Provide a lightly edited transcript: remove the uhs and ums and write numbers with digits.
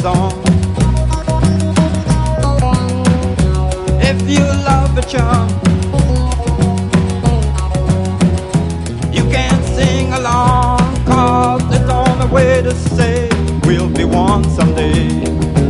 song. If you love a charm, you can sing along, 'cause it's the only way to say we'll be one someday.